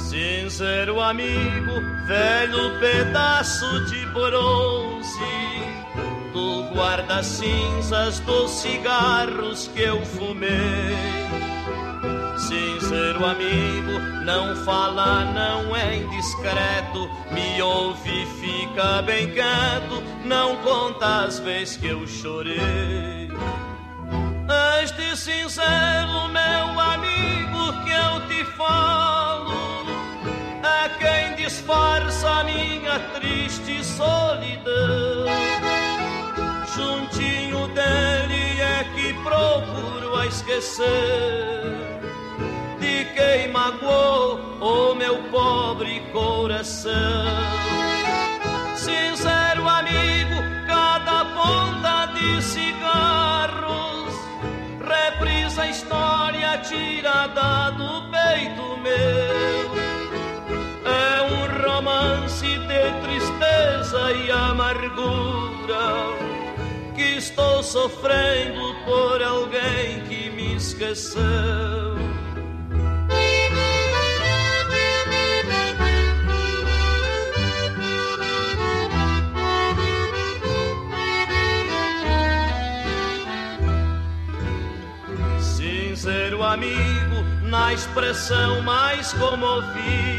Sincero amigo, velho pedaço de bronze, tu guarda cinzas dos cigarros que eu fumei. Sincero amigo, não fala, não é indiscreto, me ouve e fica bem quieto, não conta as vezes que eu chorei. Este sincero meu amigo que eu te falo é quem disfarça a minha triste solidão. Juntinho dele é que procuro a esquecer de quem magoou o meu pobre coração. Sincero amigo, cada ponta de cigarros reprisa a história tirada do peito meu. É um romance de tristeza e amargura que estou sofrendo por alguém que me esqueceu. Sincero amigo, na expressão mais comovida,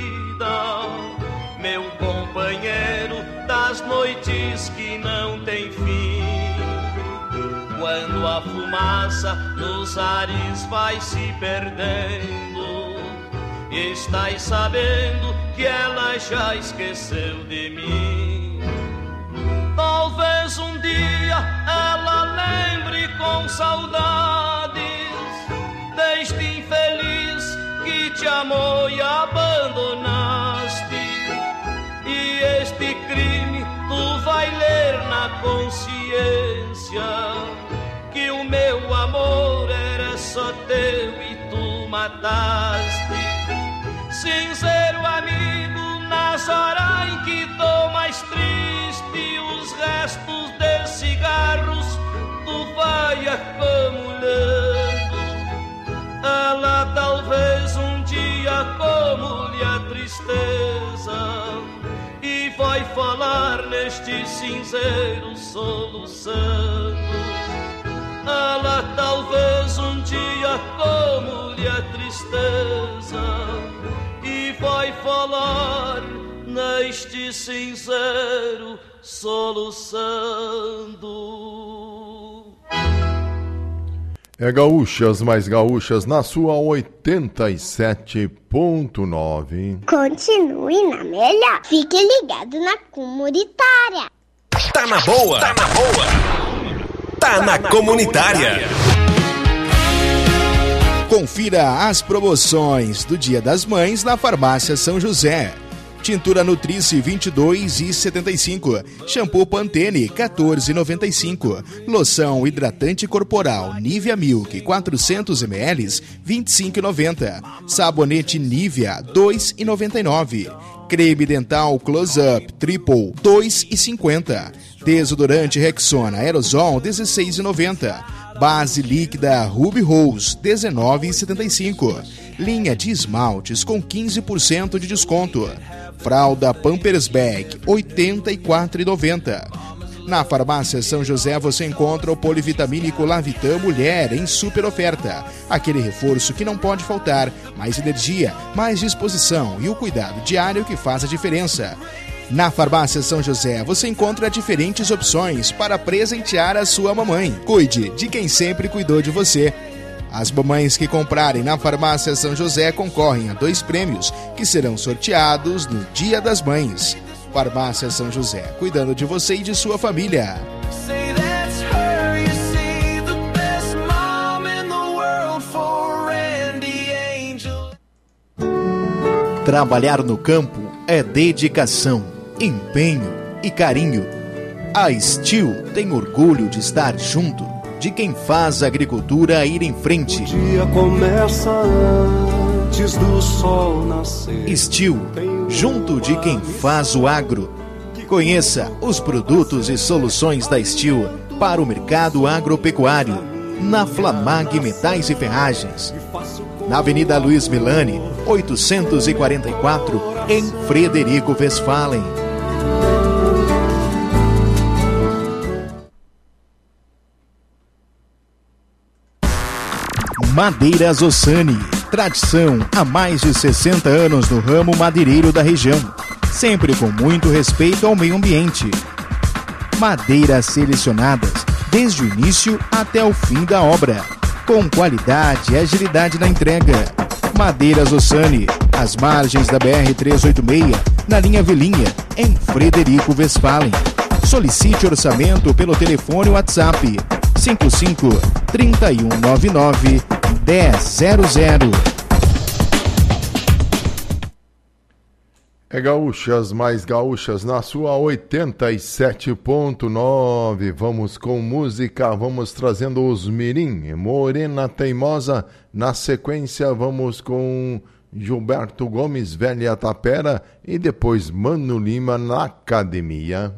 meu companheiro das noites que não tem fim. Quando a fumaça nos ares vai se perdendo, estás sabendo que ela já esqueceu de mim. Talvez um dia ela lembre com saudades deste infeliz que te amou e abandonaste. E este crime tu vai ler na consciência, que o meu amor era só teu e tu mataste. Sincero amigo, nas horas em que tô mais triste, os restos de cigarros tu vai acumulando. Ela talvez um dia acumule a tristeza e vai falar neste cinzeiro soluçando. Ela talvez um dia acumule a tristeza e vai falar neste cinzeiro soluçando. É Gaúchas Mais Gaúchas na sua 87.9. Continue na melhor. Fique ligado na comunitária. Tá na boa! Tá na boa! Tá na comunitária. Confira as promoções do Dia das Mães na Farmácia São José. Tintura Nutrice 22,75, shampoo Pantene 14,95, loção hidratante corporal Nivea Milk 400 ml 25,90, sabonete Nivea 2,99, creme dental Close Up Triple 2,50, desodorante Rexona Aerosol 16,90, base líquida Ruby Rose 19,75, linha de esmaltes com 15% de desconto. Fralda Pampers Bag, R$ 84,90. Na Farmácia São José você encontra o polivitamínico Lavitan Mulher em super oferta. Aquele reforço que não pode faltar. Mais energia, mais disposição e o cuidado diário que faz a diferença. Na Farmácia São José você encontra diferentes opções para presentear a sua mamãe. Cuide de quem sempre cuidou de você. As mamães que comprarem na Farmácia São José concorrem a 2 prêmios que serão sorteados no Dia das Mães. Farmácia São José, cuidando de você e de sua família. Trabalhar no campo é dedicação, empenho e carinho. A Steel tem orgulho de estar junto de quem faz a agricultura ir em frente. O dia começa antes do sol nascer. Steel, junto de quem faz o agro. Conheça os produtos e soluções da Steel para o mercado agropecuário na Flamag Metais e Ferragens. na Avenida Luiz Milani, 844, em Frederico Westphalen. Madeiras Ossani, tradição há mais de 60 anos no ramo madeireiro da região, sempre com muito respeito ao meio ambiente. Madeiras selecionadas desde o início até o fim da obra, com qualidade e agilidade na entrega. Madeiras Ossani, às margens da BR-386, na linha Vilinha, em Frederico Westphalen. Solicite orçamento pelo telefone WhatsApp 55 3199 1000. É Gaúchas mais Gaúchas na sua 87.9. Vamos com música, vamos trazendo os mirim, Morena Teimosa. Na sequência vamos com Gilberto Gomes, Velha Tapera, e depois Mano Lima na Academia.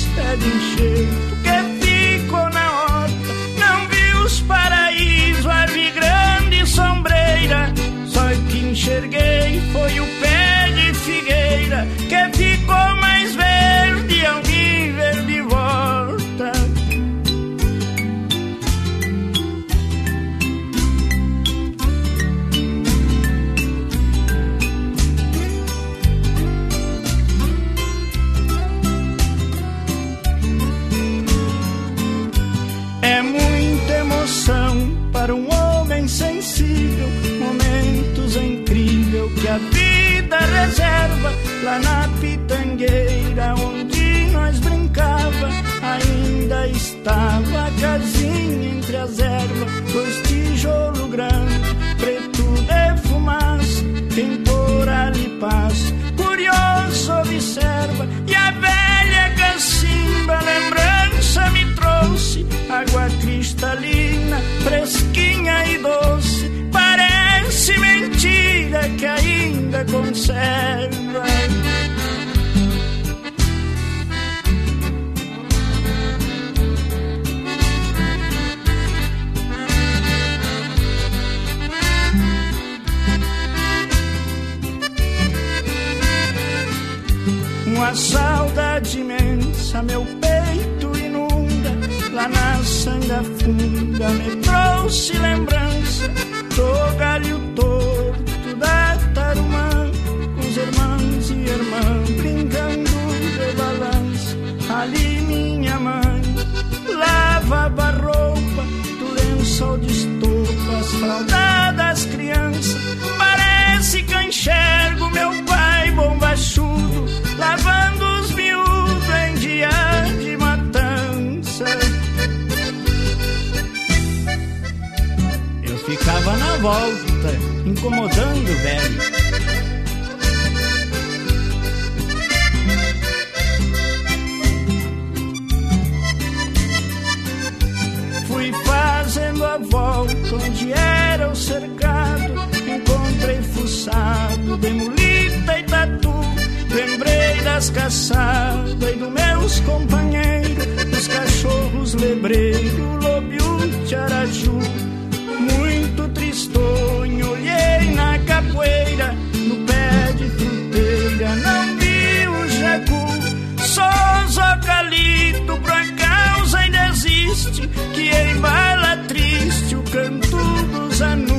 Encher, que ficou na horta, não vi os paraísos. enxerguei foi o pé de figueira que ficou mais verde ao me ver de volta. É muita emoção para um homem sensível, momentos incríveis que a vida reserva. Lá na pitangueira onde nós brincava, ainda estava a casinha entre as ervas, dois tijolos grandes, preto de fumaça, temporal e paz. Curioso observa, e a velha cacimba lembrança me trouxe, água cristalina, fresquinha e doce. Parece mentira que ainda conserva. Uma saudade imensa meu peito inunda, lá na sanga funda me trouxe lembrança do galho torto da Tarumã, com os irmãos e irmãs brincando de balança. Ali minha mãe lavava a roupa do lençol de estopa, as fraldas das crianças. Parece que eu enxergo meu pai bombachudo, lavando os miúdos em dia de matança. Eu ficava na volta, incomodando o velho. Fui fazendo a volta onde era o cercado, encontrei fuçado de mulita e tatu. Lembrei das caçadas e dos meus companheiros, dos cachorros lebreiro, lobiute, araju. Muito tristonho, olhei na capoeira, no pé de fruteira, não vi o jacu. Só zocalito, por acaso ainda existe, que embala triste o canto dos anus.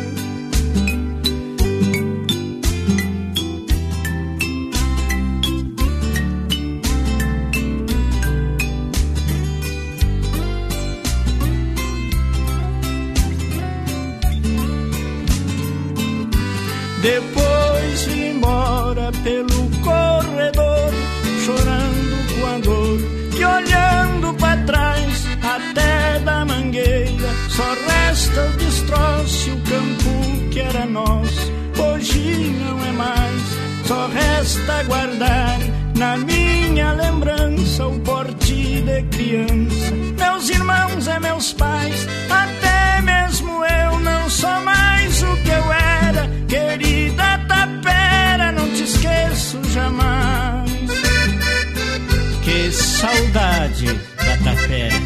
Depois vim embora pelo corredor, chorando com a dor, e olhando pra trás, até da mangueira, só resta o destroço, o campo que era nosso, hoje não é mais. Só resta guardar na minha lembrança o porte de criança, meus irmãos e meus pais, até mesmo eu não sou mais o que eu era. Querida tapera, não te esqueço jamais. Que saudade da tapera.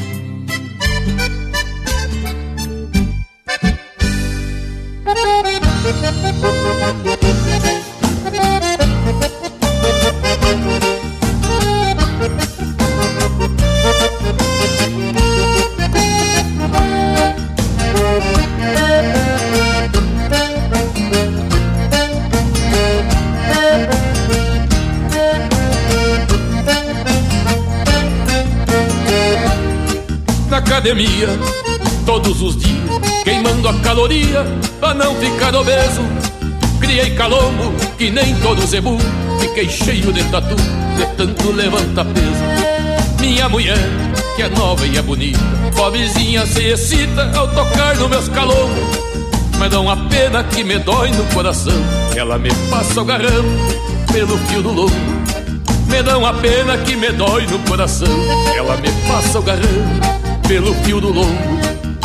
Na academia, todos os dias, queimando a caloria pra não ficar obeso. Criei calombo que nem todo zebu, fiquei cheio de tatu de tanto levanta peso. Minha mulher, que é nova e é bonita, pobrezinha se excita ao tocar nos meus calombos, mas dá uma pena que me dói no coração. Ela me passa o garrão pelo fio do lombo, me dá uma pena que me dói no coração. Ela me passa o garrão pelo fio do lombo.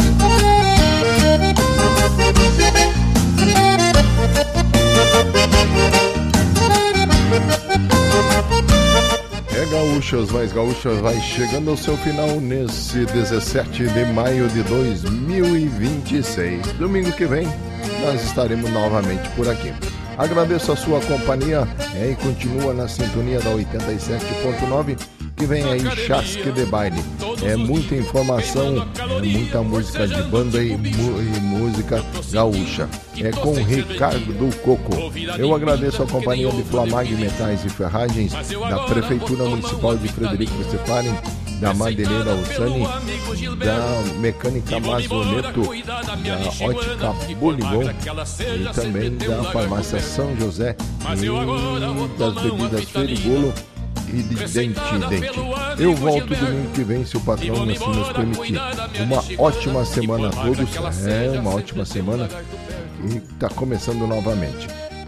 É Gaúchas Mais Gaúchas vai chegando ao seu final nesse 17 de maio de 2026. Domingo que vem nós estaremos novamente por aqui. Agradeço a sua companhia e continua na sintonia da 87.9, que vem aí Chasque de Baile. É muita informação, muita música de banda e música gaúcha. É com Ricardo Coco. Eu agradeço a companhia de Flamag Metais e Ferragens, da Prefeitura Municipal de Frederico Westphalen, da Madeireira Alçani, da Mecânica Mazoneto, da Ótica Boligon e também da Farmácia São José e das bebidas Ferigolo e de Dente. Eu volto domingo que vem, se o patrão assim nos permitir. Uma ótima semana a todos. Uma ótima semana e está começando novamente.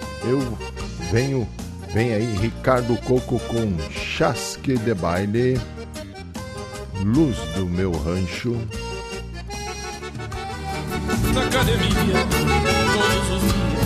Vem aí Ricardo Coco com Chasque de Baile, Luz do Meu Rancho. Na academia, todos os dias.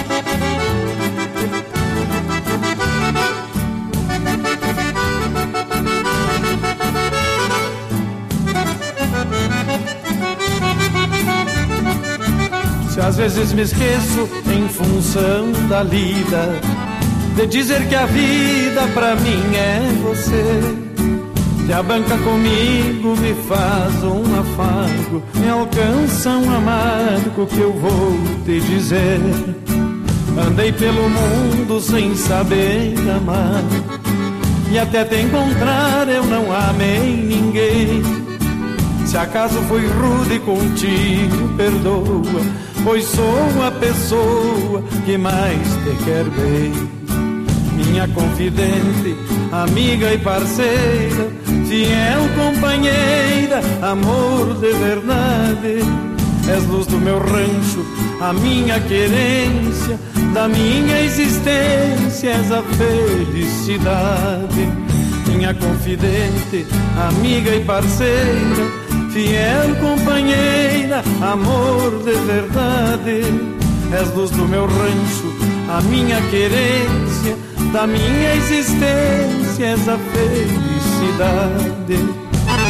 Se às vezes me esqueço em função da lida, de dizer que a vida pra mim é você, que a banca comigo me faz um afago, me alcança um amargo que eu vou te dizer. Andei pelo mundo sem saber amar, e até te encontrar eu não amei ninguém. Se acaso fui rude contigo, perdoa, pois sou a pessoa que mais te quer bem. Minha confidente, amiga e parceira, fiel companheira, amor de verdade. És luz do meu rancho, a minha querência, da minha existência és a felicidade. Minha confidente, amiga e parceira, fiel companheira, amor de verdade. És luz do meu rancho, a minha querência, da minha existência és a felicidade.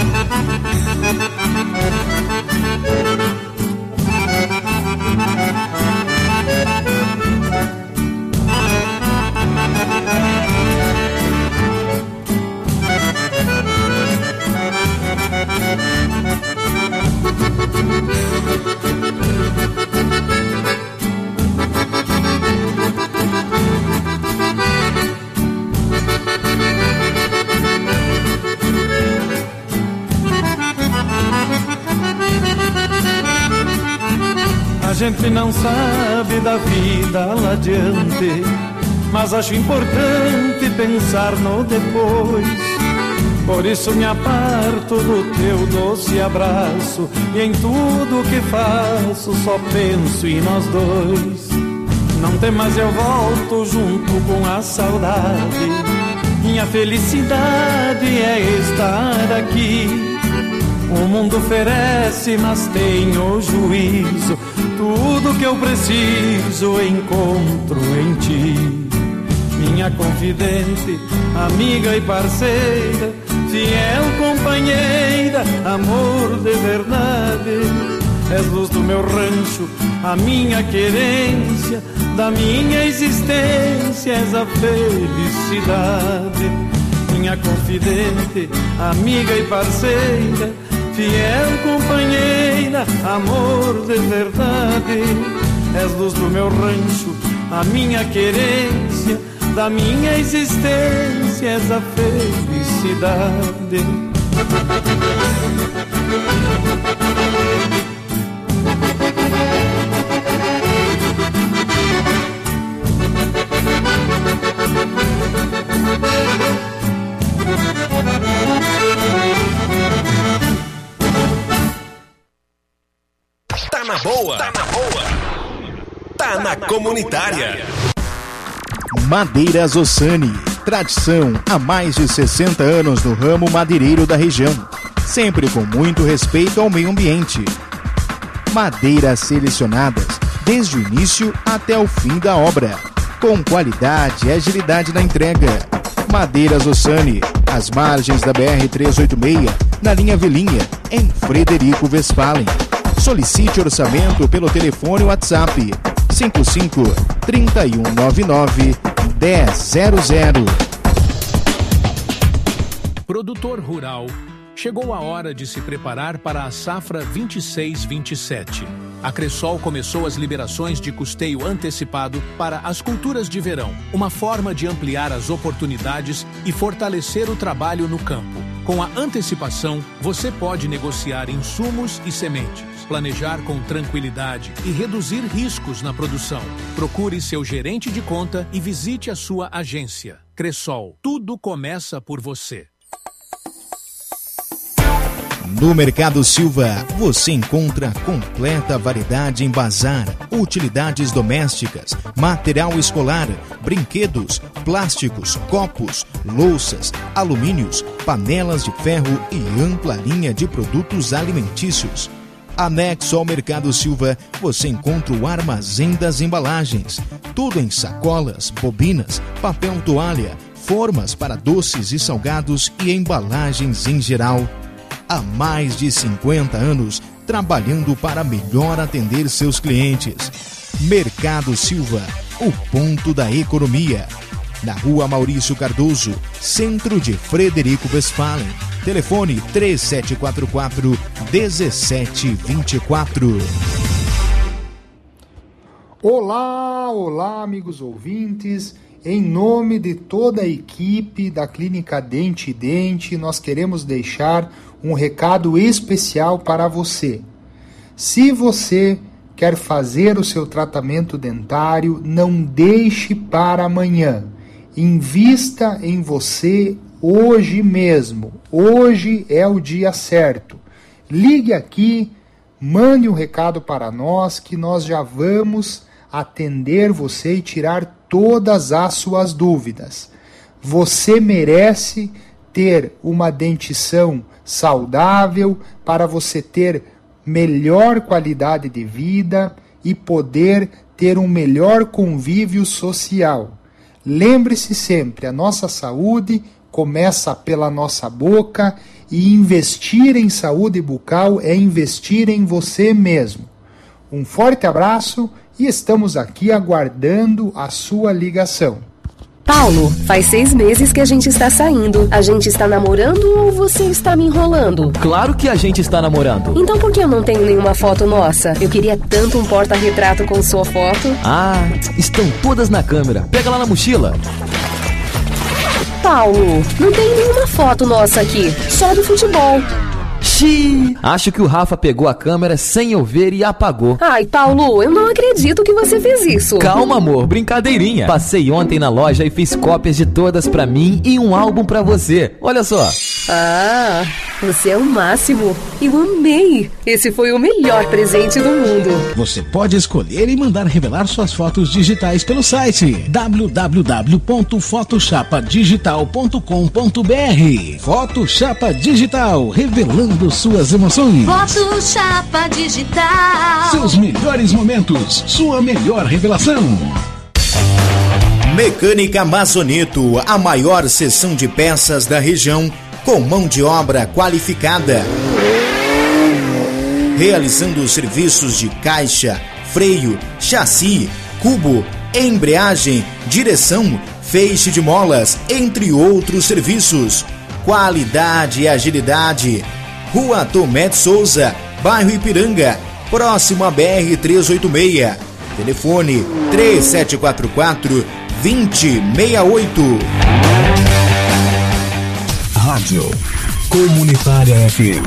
A gente não sabe da vida lá adiante, mas acho importante pensar no depois. Por isso me aparto do teu doce abraço, e em tudo que faço só penso em nós dois. Não temas, eu volto junto com a saudade, minha felicidade é estar aqui. O mundo oferece, mas tenho juízo, tudo que eu preciso encontro em ti. Minha confidente, amiga e parceira, fiel companheira, amor de verdade. És luz do meu rancho, a minha querência, da minha existência és a felicidade. Minha confidente, amiga e parceira, fiel companheira, amor de verdade. És luz do meu rancho, a minha querência, da minha existência és a felicidade. Tá na boa, tá na boa, tá na comunitária. Madeiras Ossani, tradição há mais de 60 anos no ramo madeireiro da região, sempre com muito respeito ao meio ambiente. Madeiras selecionadas desde o início até o fim da obra, com qualidade e agilidade na entrega. Madeiras Ossani, às margens da BR-386, na linha Vilinha, em Frederico Westphalen. Solicite orçamento pelo telefone WhatsApp 55 3199 1000. Produtor rural, chegou a hora de se preparar para a safra 26-27. A Cressol começou as liberações de custeio antecipado para as culturas de verão, uma forma de ampliar as oportunidades e fortalecer o trabalho no campo. Com a antecipação, você pode negociar insumos e sementes, planejar com tranquilidade e reduzir riscos na produção. Procure seu gerente de conta e visite a sua agência. Cressol, tudo começa por você. No Mercado Silva, você encontra completa variedade em bazar, utilidades domésticas, material escolar, brinquedos, plásticos, copos, louças, alumínios, panelas de ferro e ampla linha de produtos alimentícios. Anexo ao Mercado Silva, você encontra o armazém das embalagens. Tudo em sacolas, bobinas, papel toalha, formas para doces e salgados e embalagens em geral. Há mais de 50 anos, trabalhando para melhor atender seus clientes. Mercado Silva, o ponto da economia. Na Rua Maurício Cardoso, centro de Frederico Westphalen. Telefone 3744-1724. Olá, amigos ouvintes. Em nome de toda a equipe da Clínica Dente e Dente, nós queremos deixar um recado especial para você. Se você quer fazer o seu tratamento dentário, não deixe para amanhã. Invista em você hoje mesmo. Hoje é o dia certo. Ligue aqui, mande um recado para nós que nós já vamos atender você e tirar todas as suas dúvidas. Você merece ter uma dentição saudável para você ter melhor qualidade de vida e poder ter um melhor convívio social. Lembre-se sempre, a nossa saúde começa pela nossa boca e investir em saúde bucal é investir em você mesmo. Um forte abraço e estamos aqui aguardando a sua ligação. Paulo, faz 6 meses que a gente está saindo. A gente está namorando ou você está me enrolando? Claro que a gente está namorando. Então por que eu não tenho nenhuma foto nossa? Eu queria tanto um porta-retrato com sua foto. Ah, estão todas na câmera. Pega lá na mochila. Paulo, não tem nenhuma foto nossa aqui, só do futebol. Xiii, acho que o Rafa pegou a câmera sem eu ver e apagou. Ai, Paulo, eu não acredito que você fez isso. Calma, amor, brincadeirinha. Passei ontem na loja e fiz cópias de todas pra mim e um álbum pra você. Olha só. Ah, você é o máximo. Eu amei. Esse foi o melhor presente do mundo. Você pode escolher e mandar revelar suas fotos digitais pelo site www.photoshapaddigital.com.br. Photoshapa Digital, revelando suas emoções. Photoshapa Digital. Seus melhores momentos, sua melhor revelação. Mecânica Mazoneto, a maior seção de peças da região, com mão de obra qualificada. Realizando serviços de caixa, freio, chassi, cubo, embreagem, direção, feixe de molas, entre outros serviços. Qualidade e agilidade. Rua Tomé de Souza, bairro Ipiranga, próximo à BR-386. Telefone 3744-2068. Rádio Comunitária FM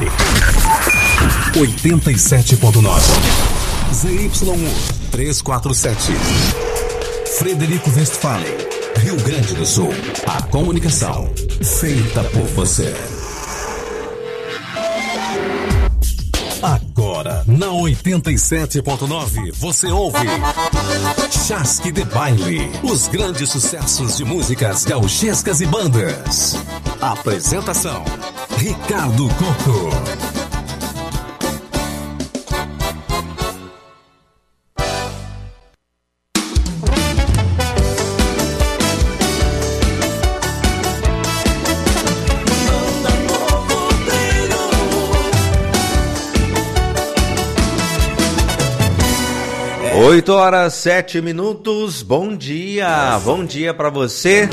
87.9 ZYU 347 Frederico Westphalen, Rio Grande do Sul. A comunicação feita por você. Agora, na 87.9, você ouve Chasque de Baile, os grandes sucessos de músicas gauchescas e bandas. Apresentação, Ricardo Coco. 8 horas 7 minutos, bom dia para você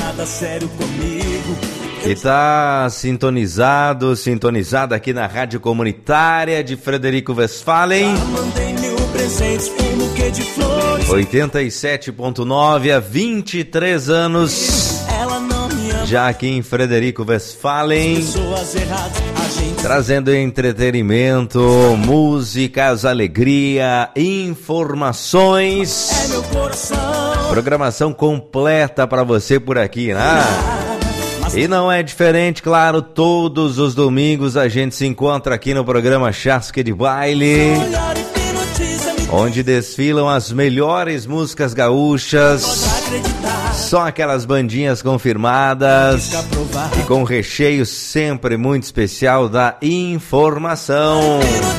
que está sintonizado aqui na Rádio Comunitária de Frederico Westphalen, 87.9 há 23 anos, já aqui em Frederico Westphalen, trazendo entretenimento, músicas, alegria, informações, programação completa para você por aqui, né? E não é diferente, claro, todos os domingos a gente se encontra aqui no programa Chasque de Baile, onde desfilam as melhores músicas gaúchas, só aquelas bandinhas confirmadas e com recheio sempre muito especial da informação.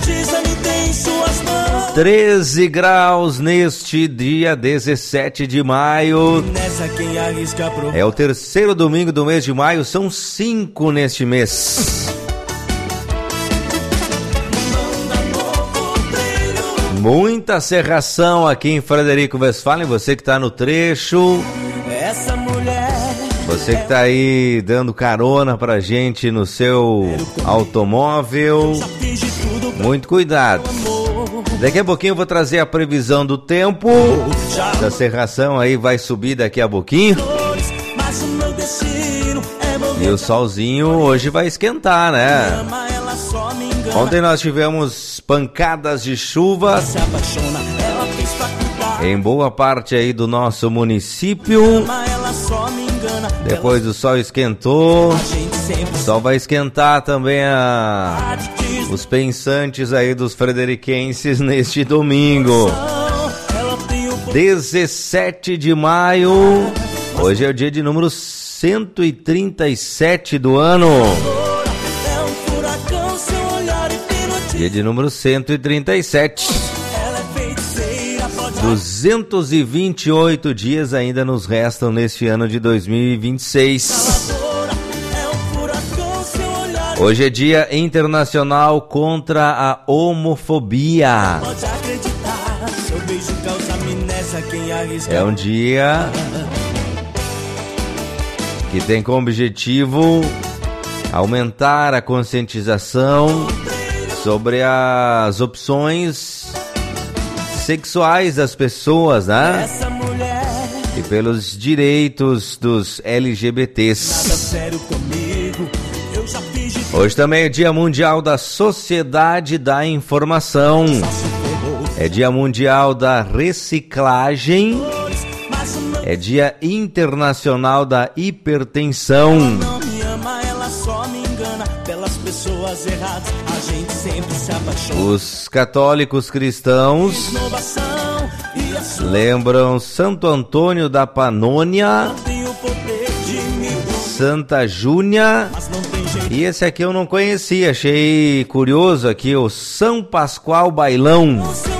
13 graus neste dia 17 de maio. É o terceiro domingo do mês de maio, são 5 neste mês. Muita serração aqui em Frederico Westphalen, você que está no trecho, você que está aí dando carona pra gente no seu automóvel, muito cuidado. Daqui a pouquinho eu vou trazer a previsão do tempo, da serração aí vai subir daqui a pouquinho. E o solzinho hoje vai esquentar, né? Ontem nós tivemos pancadas de chuva em boa parte aí do nosso município. Depois o sol esquentou, o sol vai esquentar também os pensantes aí dos frederiquenses neste domingo. 17 de maio, hoje é o dia de número 137 do ano. Dia de número 137. 228 dias ainda nos restam neste ano de 2026. Hoje é Dia Internacional contra a Homofobia. É um dia que tem como objetivo aumentar a conscientização sobre as opções sexuais das pessoas, né? E pelos direitos dos LGBTs. Hoje também é Dia Mundial da Sociedade da Informação. É Dia Mundial da Reciclagem. É Dia Internacional da Hipertensão. Os católicos cristãos lembram Santo Antônio da Panônia, Santa Júnia, e esse aqui eu não conhecia, achei curioso aqui, o São Pascoal Bailão.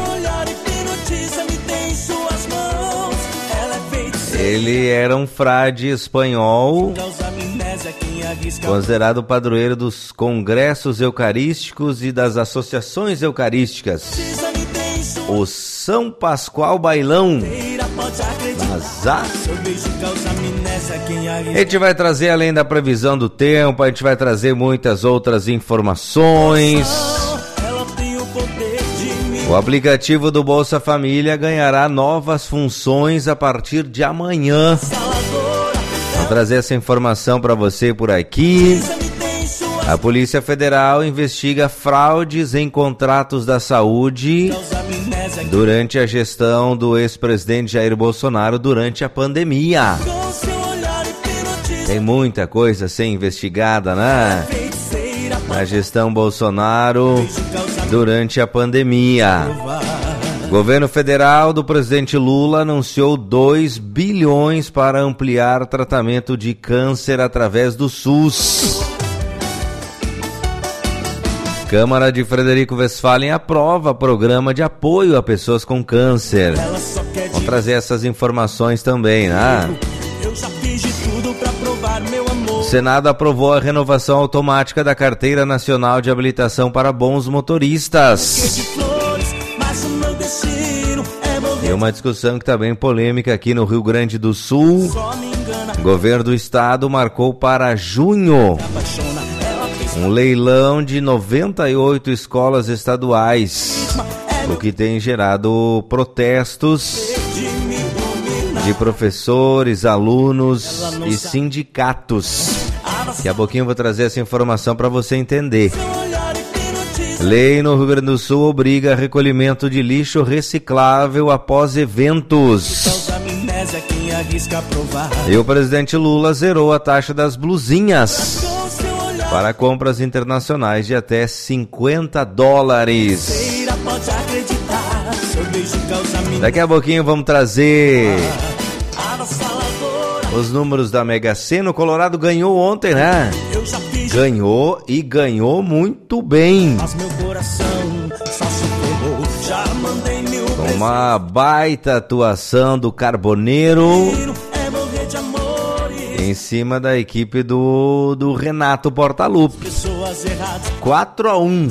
Ele era um frade espanhol, considerado padroeiro dos congressos eucarísticos e das associações eucarísticas. O São Pascoal Bailão. A gente vai trazer, além da previsão do tempo, a gente vai trazer muitas outras informações. O aplicativo do Bolsa Família ganhará novas funções a partir de amanhã. Vou trazer essa informação para você por aqui. A Polícia Federal investiga fraudes em contratos da saúde durante a gestão do ex-presidente Jair Bolsonaro durante a pandemia. Tem muita coisa a ser investigada, né? Na gestão Bolsonaro durante a pandemia. O governo federal do presidente Lula anunciou 2 bilhões para ampliar tratamento de câncer através do SUS. Câmara de Frederico Westphalen aprova programa de apoio a pessoas com câncer. Vamos trazer essas informações também, né? O Senado aprovou a renovação automática da Carteira Nacional de Habilitação para bons motoristas. E uma discussão que está bem polêmica aqui no Rio Grande do Sul. O governo do estado marcou para junho um leilão de 98 escolas estaduais, o que tem gerado protestos de professores, alunos e sindicatos. Daqui a pouquinho eu vou trazer essa informação para você entender. Lei no Rio Grande do Sul obriga recolhimento de lixo reciclável após eventos. E o presidente Lula zerou a taxa das blusinhas para compras internacionais de até $50. Daqui a pouquinho vamos trazer os números da Mega Sena. O Colorado ganhou ontem, né? Ganhou e ganhou muito bem. Uma baita atuação do Carboneiro em cima da equipe do Renato Portaluppi. 4-1.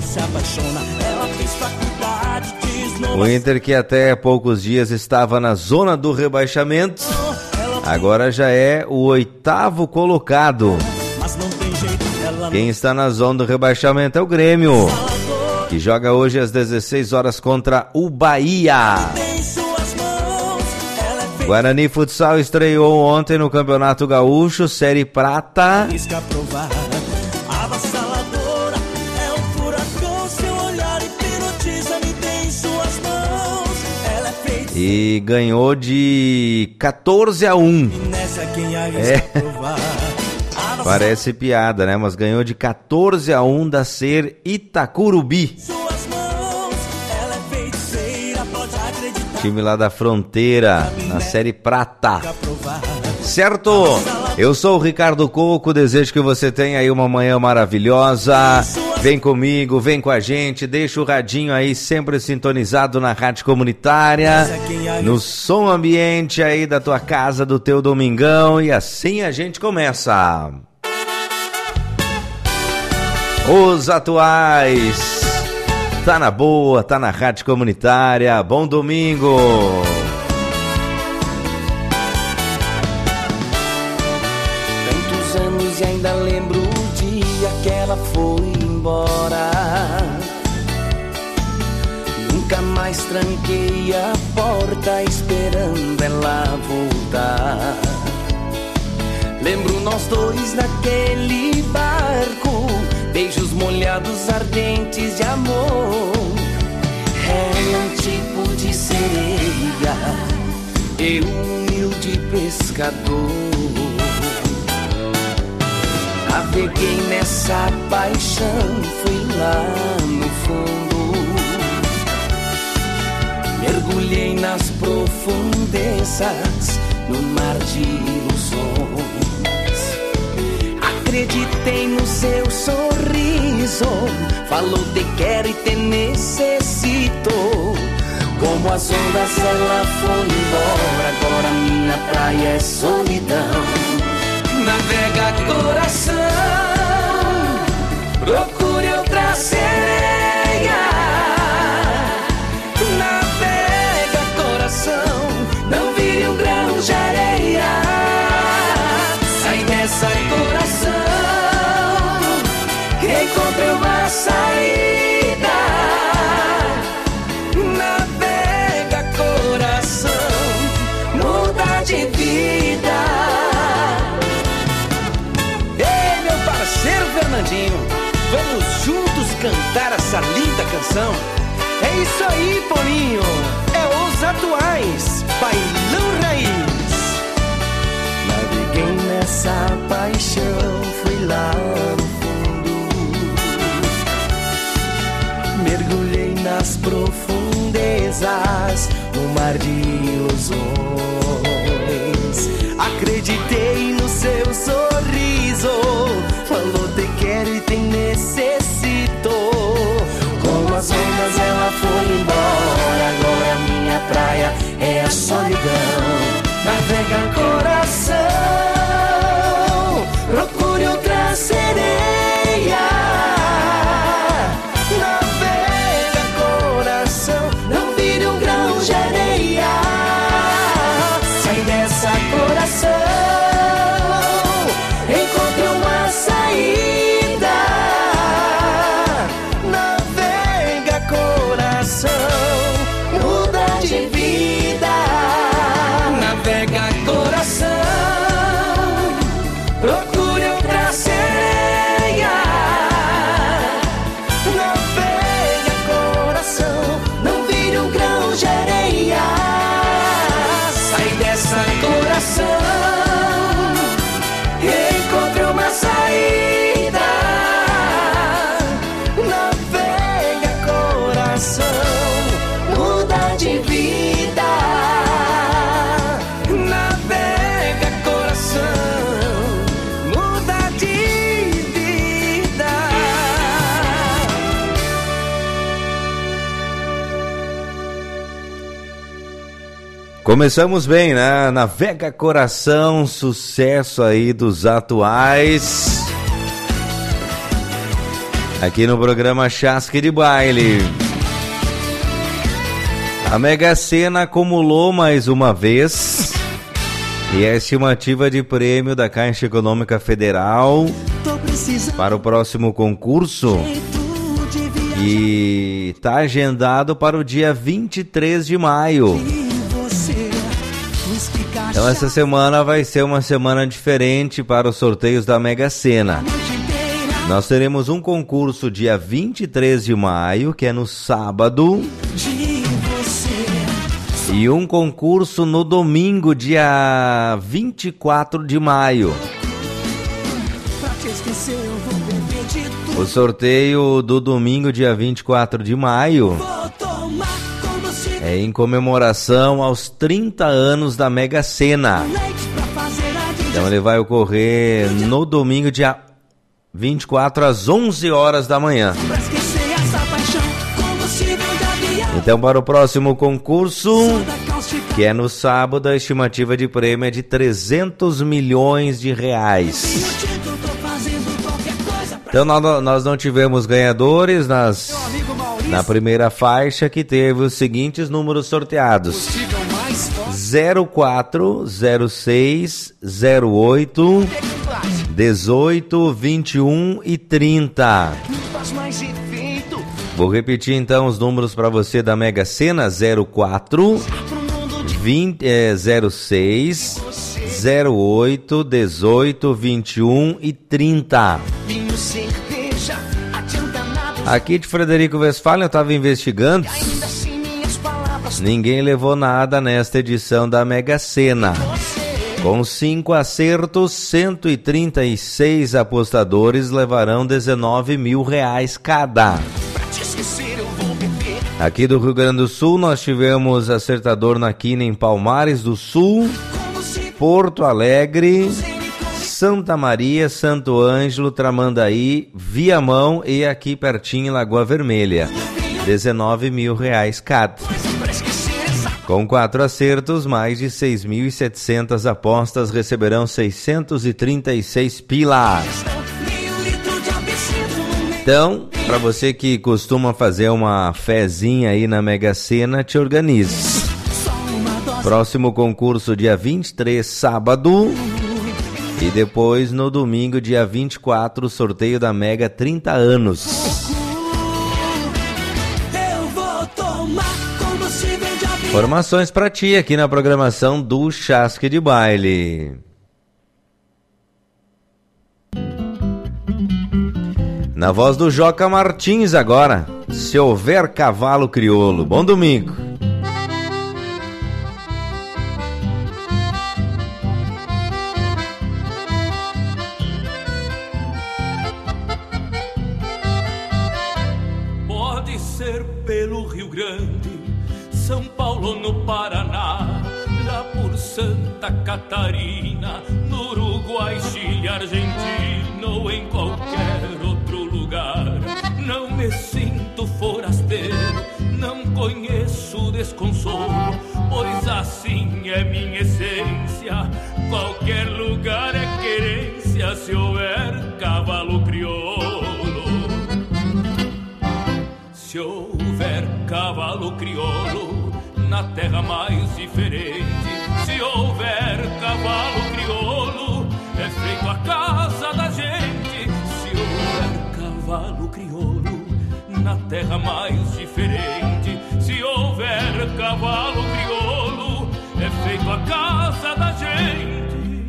O Inter, que até poucos dias estava na zona do rebaixamento, agora já é o 8º colocado. Quem está na zona do rebaixamento é o Grêmio, que joga hoje às 16 horas contra o Bahia. Guarani Futsal estreou ontem no Campeonato Gaúcho, Série Prata. E ganhou de 14-1. Parece piada, né? Mas ganhou de 14-1 da SER Itacurubi. Time lá da Fronteira, na Série Prata. Certo? Eu sou o Ricardo Coco, desejo que você tenha aí uma manhã maravilhosa. Vem comigo, vem com a gente, deixa o radinho aí sempre sintonizado na Rádio Comunitária, no som ambiente aí da tua casa, do teu domingão, e assim a gente começa. Os atuais, tá na boa, tá na Rádio Comunitária, bom domingo. Tantos anos e ainda lembro o dia que ela foi embora. Nunca mais tranquei a porta esperando ela voltar. Lembro nós dois naquele barco, beijos molhados ardentes de amor. Ela é um tipo de sereia, eu humilde pescador. Naveguei nessa paixão, fui lá no fundo, mergulhei nas profundezas, no mar de ilusões. Acreditei no seu sorriso, falou te quero e te necessito. Como as ondas ela foi embora, agora minha praia é solidão. Navega coração, procure outra sereia. Navega coração, não vire um grão de areia. Sai dessa coração, encontre uma saída. Navega coração, muda de vida. Fernandinho, vamos juntos cantar essa linda canção. É isso aí, Paulinho, é os atuais, Bailão Raiz. Naveguei nessa paixão, fui lá no fundo, mergulhei nas profundezas, no mar de ilusões. Acreditei no seu sorriso, falou te quero e te necessito. Com as ondas ela foi embora, agora minha praia é a solidão. Navega coração, procure outra sereia. Navega coração, não vire um grão de areia. Começamos bem, né? Navega Coração, sucesso aí dos atuais. Aqui no programa Chasque de Baile. A Mega Sena acumulou mais uma vez. E a estimativa de prêmio da Caixa Econômica Federal para o próximo concurso, e está agendado para o dia 23 de maio. Então essa semana vai ser uma semana diferente para os sorteios da Mega Sena. Nós teremos um concurso dia 23 de maio, que é no sábado, e um concurso no domingo, dia 24 de maio. O sorteio do domingo, dia 24 de maio, é em comemoração aos 30 anos da Mega Sena. Então ele vai ocorrer no domingo, dia 24, às 11 horas da manhã. Então, para o próximo concurso, que é no sábado, a estimativa de prêmio é de 300 milhões de reais. Então, nós não tivemos ganhadores na primeira faixa, que teve os seguintes números sorteados: 04, 06, 08, 18, 21 e 30. Vou repetir então os números para você da Mega Sena: 04, 06, 08, 18, 21 e 30. Aqui de Frederico Westphalen, eu estava investigando. Ninguém levou nada nesta edição da Mega Sena. Com 5 acertos, 136 apostadores levarão 19 mil reais cada. Aqui do Rio Grande do Sul, nós tivemos acertador na quina em Palmares do Sul, Porto Alegre, Santa Maria, Santo Ângelo, Tramandaí, Viamão e aqui pertinho em Lagoa Vermelha. 19 mil reais cada. Com 4 acertos, mais de 6.700 apostas receberão 636 pilas. Então, para você que costuma fazer uma fezinha aí na Mega Sena, te organize. Próximo concurso dia 23, sábado. E depois no domingo, dia 24, sorteio da Mega 30 anos. Informações para ti aqui na programação do Chasque de Baile. Na voz do Joca Martins agora, Se Houver Cavalo Crioulo. Bom domingo. Pode ser pelo Rio Grande, São Paulo no Paraná, lá por Santa Catarina, no Uruguai, Chile, Argentina ou em qualquer outro lugar. Não me sinto forasteiro, não conheço desconsolo, pois assim é minha essência. Qualquer lugar é querência se houver cavalo crioulo. Se houver cavalo crioulo na terra mais diferente, se houver cavalo crioulo, é feito a casa da gente. Se houver cavalo crioulo na terra mais diferente, se houver cavalo crioulo, é feito a casa da gente.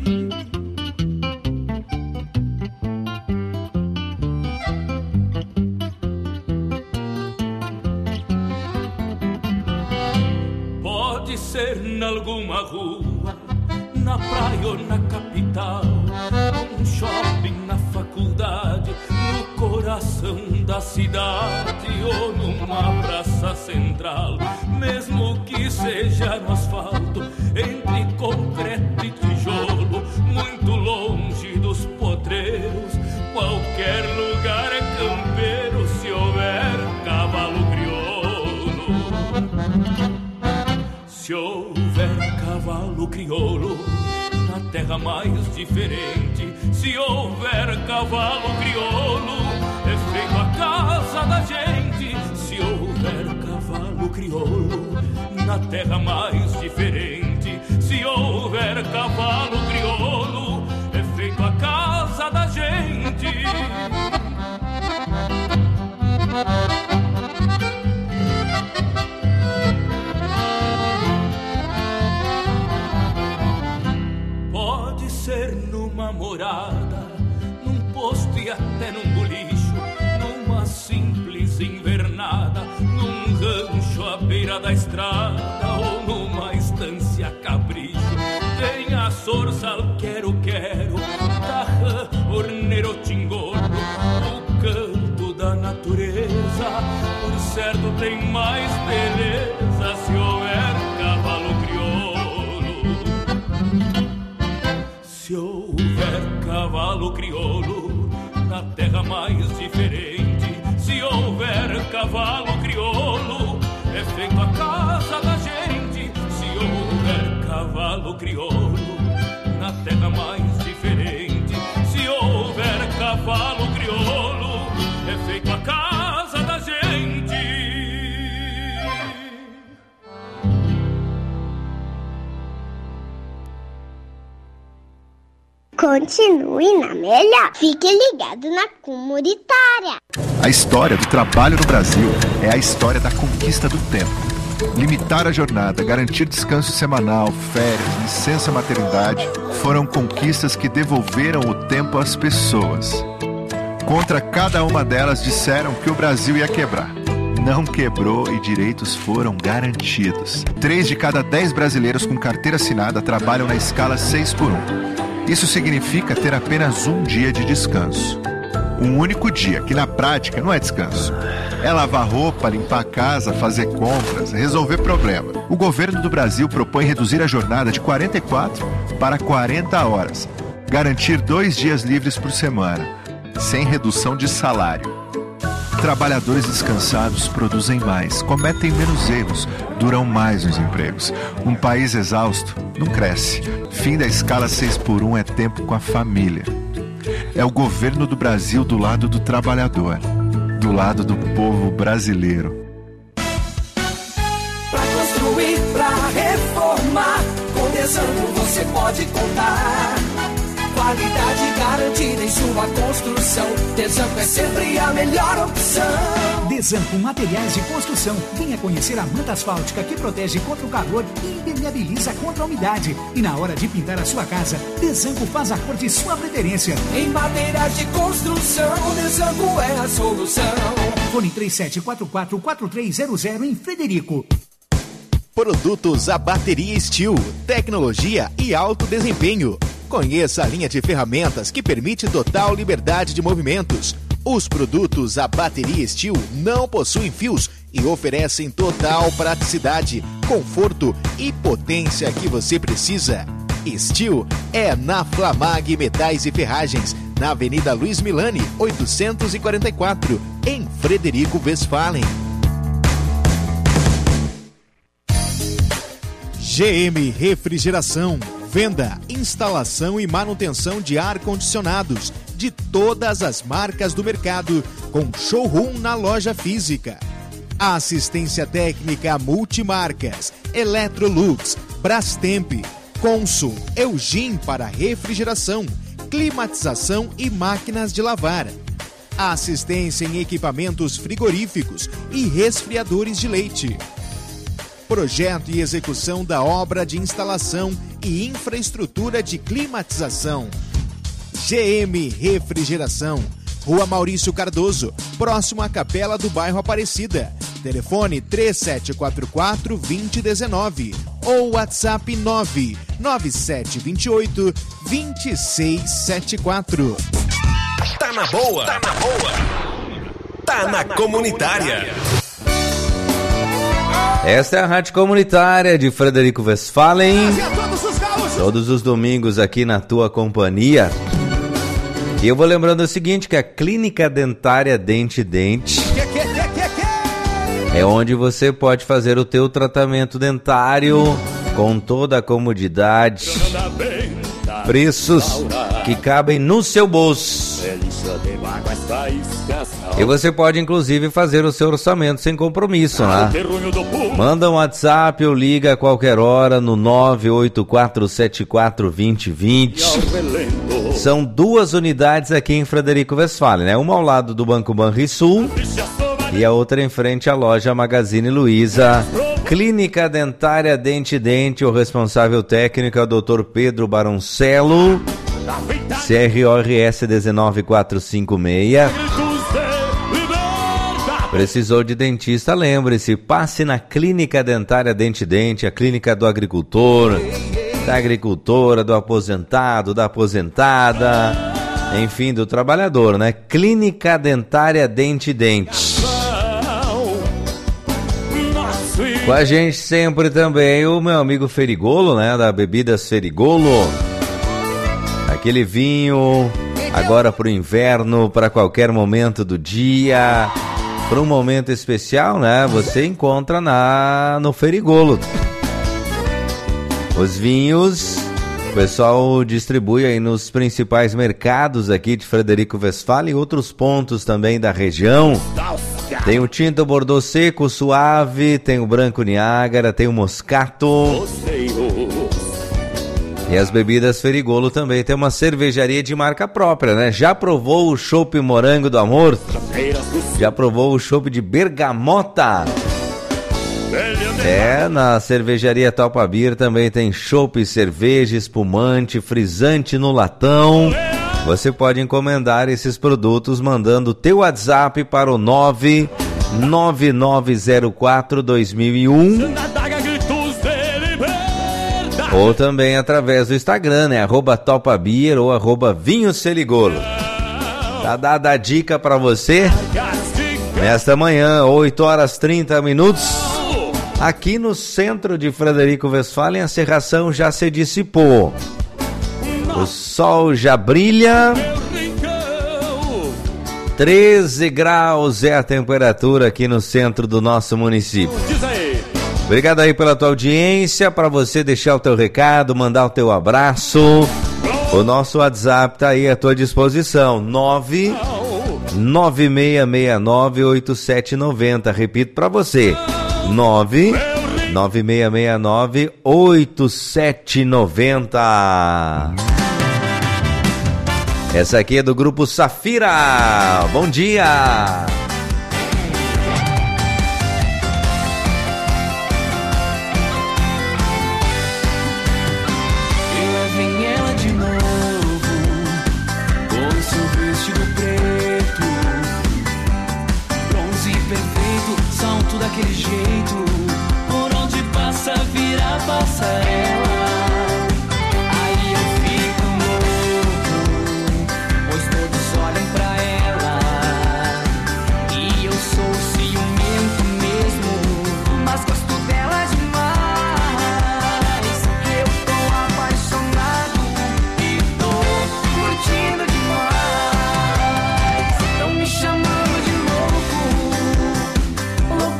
Pode ser nalguma rua, na praia ou na capital, num shopping, na faculdade, no coração da cidade ou numa praça central. Mesmo que seja no asfalto, entre concreto e tijolo, muito longe dos potreiros, qualquer lugar é campeiro se houver cavalo crioulo. Se houver cavalo crioulo, na terra mais diferente. Se houver cavalo crioulo, é feito a casa da gente. Se houver cavalo crioulo, na terra mais diferente. Se houver cavalo crioulo, é feito a casa da gente. Pode ser numa morada, num posto e até num bolicho, numa simples invernada, num rancho à beira da estrada ou numa estância capricho. Tem a zorzal, quero-quero, tarrã, orneiro, tingolo, o canto da natureza, por certo tem mais beleza se houver cavalo crioulo. Se houver cavalo crioulo, na terra mais diferente. Se houver cavalo crioulo, é feito a casa da gente. Se houver cavalo crioulo, na terra mais diferente. Se houver cavalo crioulo, é feito a casa da gente. Continue na melhor. Fique ligado na Comunitária. A história do trabalho no Brasil é a história da conquista do tempo. Limitar a jornada, garantir descanso semanal, férias, licença maternidade foram conquistas que devolveram o tempo às pessoas. Contra cada uma delas disseram que o Brasil ia quebrar. Não quebrou e direitos foram garantidos. 3 de cada 10 brasileiros com carteira assinada trabalham na escala 6x1. Isso significa ter apenas um dia de descanso. Um único dia, que na prática não é descanso. É lavar roupa, limpar a casa, fazer compras, resolver problema. O governo do Brasil propõe reduzir a jornada de 44 para 40 horas. Garantir 2 dias livres por semana, sem redução de salário. Trabalhadores descansados produzem mais, cometem menos erros, duram mais nos empregos. Um país exausto não cresce. Fim da escala 6x1 é tempo com a família. É o governo do Brasil do lado do trabalhador, do lado do povo brasileiro. Pra construir, pra reformar, com Desanco você pode contar. Qualidade garantida em sua construção. Desanco é sempre a melhor opção. Desanco Materiais de Construção. Venha conhecer a manta asfáltica que protege contra o calor e impermeabiliza contra a umidade. E na hora de pintar a sua casa, Desanco faz a cor de sua preferência. Em materiais de construção, Desanco é a solução. Fone 3744-4300 em Frederico. Produtos a bateria Steel, tecnologia e alto desempenho. Conheça a linha de ferramentas que permite total liberdade de movimentos. Os produtos a bateria Steel não possuem fios e oferecem total praticidade, conforto e potência que você precisa. Steel é na Flamag Metais e Ferragens, na Avenida Luiz Milani, 844, em Frederico Westphalen. GM Refrigeração. Venda, instalação e manutenção de ar-condicionados de todas as marcas do mercado, com showroom na loja física. Assistência técnica multimarcas, Electrolux, Brastemp, Consul, Eugin para refrigeração, climatização e máquinas de lavar. Assistência em equipamentos frigoríficos e resfriadores de leite. Projeto e execução da obra de instalação e infraestrutura de climatização. GM Refrigeração, Rua Maurício Cardoso, próximo à Capela do Bairro Aparecida. Telefone 3744-2019 ou WhatsApp 99728-2674. Tá na boa, tá na boa, tá na comunitária. Esta é a Rádio Comunitária de Frederico Westphalen. Todos os domingos aqui na tua companhia. E eu vou lembrando o seguinte, que a Clínica Dentária Dente Dente é onde você pode fazer o teu tratamento dentário com toda a comodidade, preços que cabem no seu bolso. E você pode inclusive fazer o seu orçamento sem compromisso, né? Manda um WhatsApp ou liga a qualquer hora no 984742020. São 2 unidades aqui em Frederico Westphalen, né? Uma ao lado do Banco Banrisul e a outra em frente à loja Magazine Luiza. Clínica Dentária Dente Dente, o responsável técnico é o Dr. Pedro Baroncelo, CRORS 19456. Precisou de dentista? Lembre-se, passe na Clínica Dentária Dente Dente, a clínica do agricultor, da agricultora, do aposentado, da aposentada, enfim, do trabalhador, né? Clínica Dentária Dente Dente. Com a gente sempre também o meu amigo Ferigolo, né? Da Bebidas Ferigolo. Aquele vinho agora pro inverno, para qualquer momento do dia, para um momento especial, né? Você encontra no Ferigolo. Os vinhos, o pessoal distribui aí nos principais mercados aqui de Frederico Westphalen e outros pontos também da região. Tem o tinto Bordeaux seco, suave, tem o branco Niágara, tem o Moscato. E as bebidas Ferigolo também tem uma cervejaria de marca própria, né? Já provou o chopp Morango do Amor? Já provou o chopp de Bergamota? Na cervejaria Talpa Beer também tem chopp, cerveja, espumante, frisante no latão. Você pode encomendar esses produtos mandando o teu WhatsApp para o 999042001 ou também através do Instagram, né? @Talpabeer ou @VinhosFerigolo. Tá dada a dica para você nesta manhã, 8h30. Aqui no centro de Frederico Westphalen, a cerração já se dissipou. O sol já brilha. 13 graus é a temperatura aqui no centro do nosso município. Obrigado aí pela tua audiência. Para você deixar o teu recado, mandar o teu abraço, o nosso WhatsApp tá aí à tua disposição. 996698790. Repito para você. 996698790. Essa aqui é do Grupo Safira. Bom dia! Daquele jeito, por onde passa vira passarela. Aí eu fico louco, pois todos olham pra ela. E eu sou ciumento mesmo, mas gosto dela demais. Eu tô apaixonado e tô curtindo demais. Tão me chamando de louco, louco.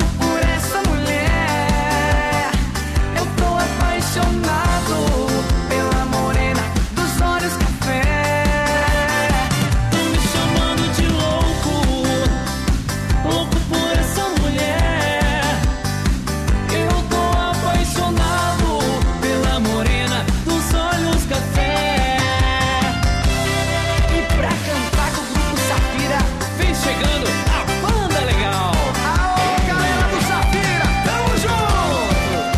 Pela morena dos olhos café. Tão me chamando de louco, louco por essa mulher. Eu tô apaixonado pela morena dos olhos café. E pra cantar com o Grupo Safira, vem chegando a banda legal. Aô, galera do Safira, tamo junto!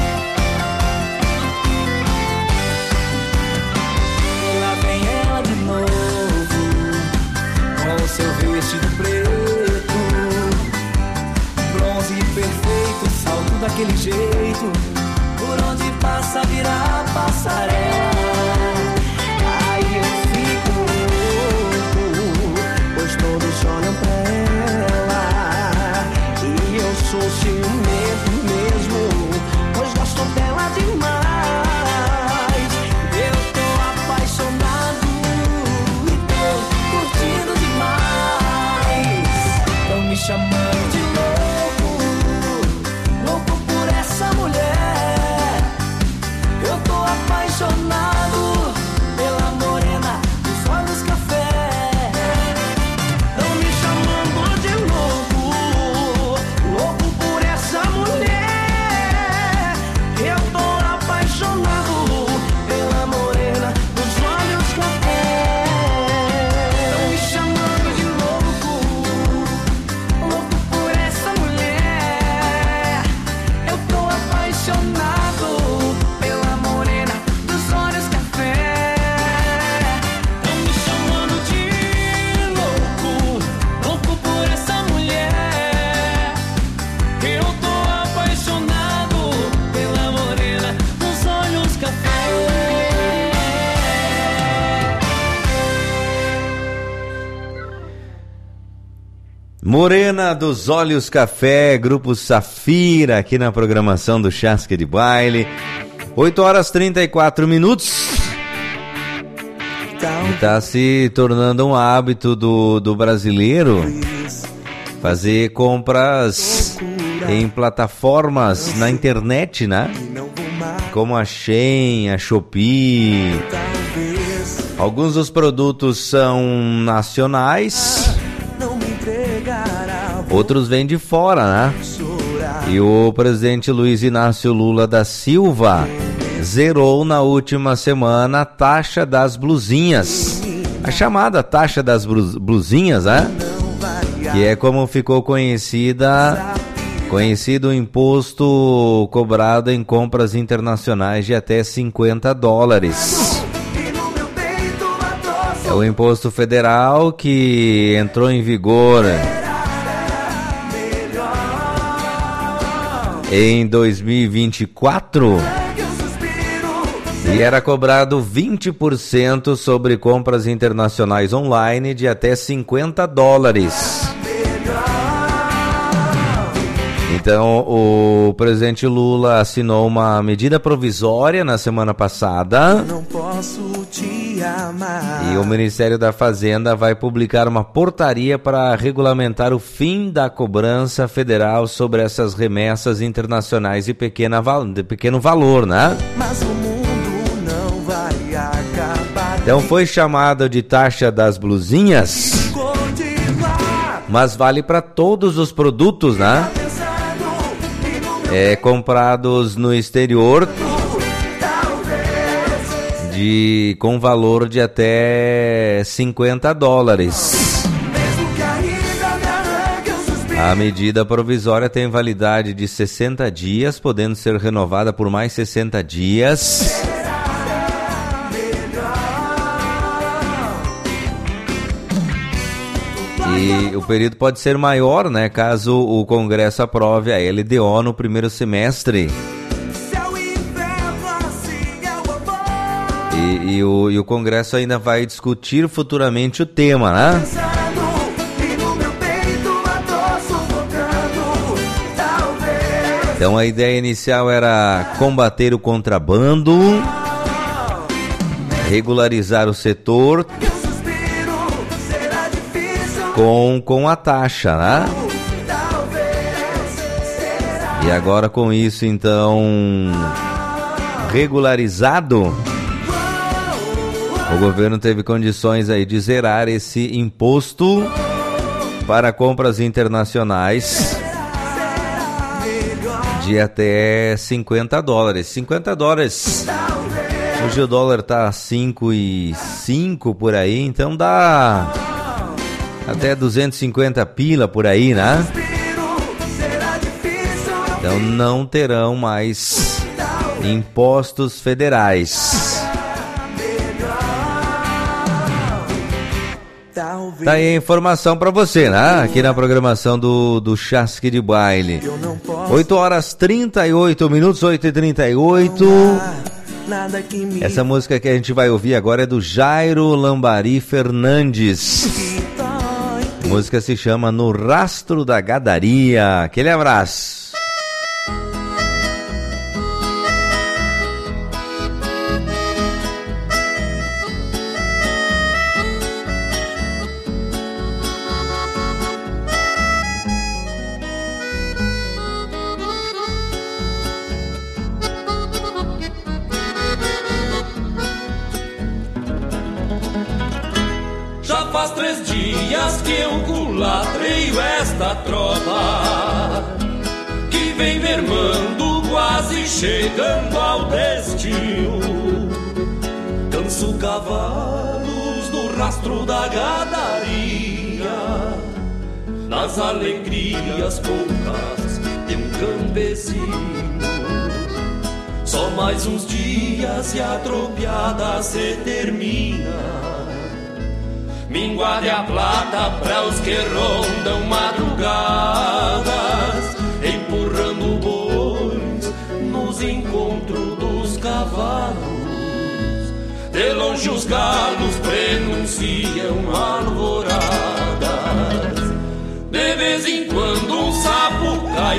Seu vestido preto, bronze perfeito, salto daquele jeito, por onde passa vira passarela. Aí eu fico louco, pois todos olham pra ela. E eu sou ciumento mesmo, pois gosto dela demais. Eu tô apaixonado e tô curtindo demais. Tão me chamando de louco, louco por essa mulher. Morena dos Olhos Café, Grupo Safira, aqui na programação do Chasque de Baile. 8h34. Está se tornando um hábito do brasileiro fazer compras em plataformas na internet, né? Como a Shein, a Shopee. Alguns dos produtos são nacionais, outros vêm de fora, né? E o presidente Luiz Inácio Lula da Silva zerou na última semana a taxa das blusinhas. A chamada taxa das blusinhas, né? Que é como ficou conhecido o imposto cobrado em compras internacionais de até $50. É o imposto federal que entrou em vigor em 2024 e era cobrado 20% sobre compras internacionais online de até $50. Então, o presidente Lula assinou uma medida provisória na semana passada e o Ministério da Fazenda vai publicar uma portaria para regulamentar o fim da cobrança federal sobre essas remessas internacionais de pequeno valor, né? Mas o mundo não vai acabar. Então foi chamado de taxa das blusinhas, mas vale para todos os produtos, né? Comprados no exterior com valor de até $50. A medida provisória tem validade de 60 dias, podendo ser renovada por mais 60 dias. E o período pode ser maior, né, caso o Congresso aprove a LDO no primeiro semestre. E o Congresso ainda vai discutir futuramente o tema, né? Então a ideia inicial era combater o contrabando, regularizar o setor com a taxa, né? E agora com isso, então, regularizado, o governo teve condições aí de zerar esse imposto para compras internacionais de até $50. $50, hoje o dólar tá 5,5 por aí, então dá até 250 pila por aí, né? Então não terão mais impostos federais. Tá aí a informação pra você, né? Aqui na programação do Chasque de Baile. 8h38, 8h38. Essa música que a gente vai ouvir agora é do Jairo Lambari Fernandes. A música se chama No Rastro da Gadaria. Aquele abraço. Faz 3 dias que eu culatreio esta tropa que vem mermando, quase chegando ao destino. Canso cavalos no rastro da gadaria, nas alegrias poucas de um campesino. Só mais uns dias e a tropiada se termina. Minguade a plata para os que rondam madrugadas, empurrando bois nos encontros dos cavalos. De longe os galos prenunciam alvoradas.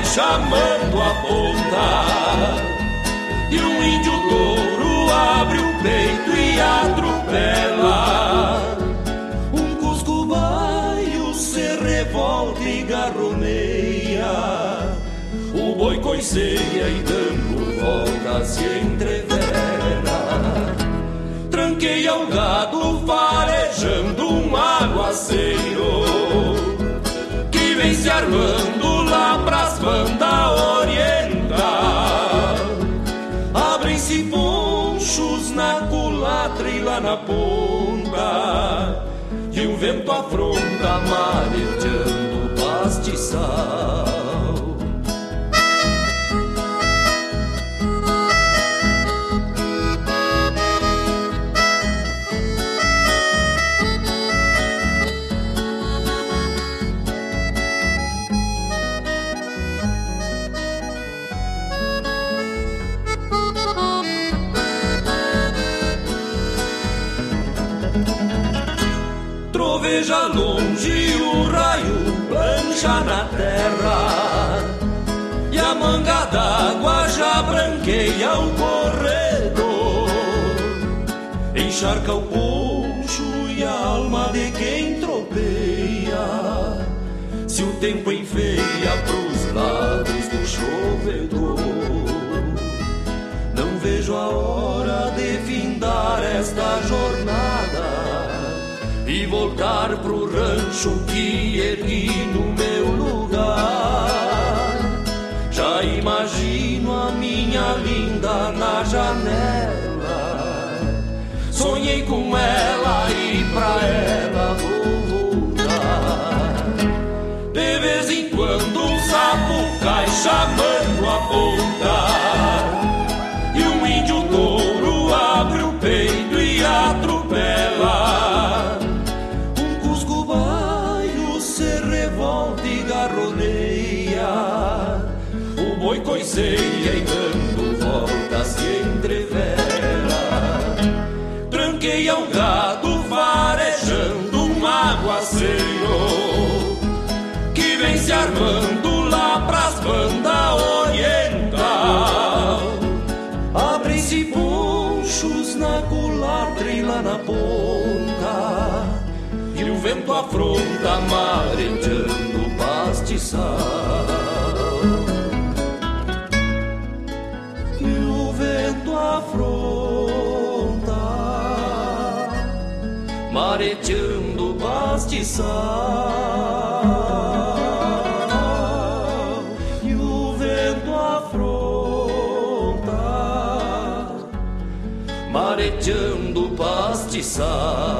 chamando a ponta, e um índio touro abre o peito e atropela. Um cusco baio se revolta e garroneia, o boi coiceia e dando volta se entrevera. Tranqueia o gado farejando um aguaceiro que vem se armando lá pras bandas oriental. Abrem-se ponchos na culatra e lá na ponta, e o vento afronta marejando o pastiçal. Troveja longe o raio plancha na terra, e a manga d'água já branqueia o corredor. Encharca o poncho e a alma de quem tropeia, se o tempo enfeia pros lados do chovedor. Não vejo a hora de findar esta jornada e voltar pro rancho que ergui no meu lugar. Já imagino a minha linda na janela, sonhei com ela e pra ela vou voltar. De vez em quando um sapo cai chamando a ponta, e um índio touro abre o peito e atropela. O boi coiceia e dando volta se entrevera. Tranqueia o gado farejando um aguaceiro que vem se armando lá pras bandas oriental. Abrem-se ponchos na culatra e lá na ponta, e o vento afronta marejando o pastiçal. E o vento afronta marejando o pastiçal. E o vento afronta marejando o pastiçal.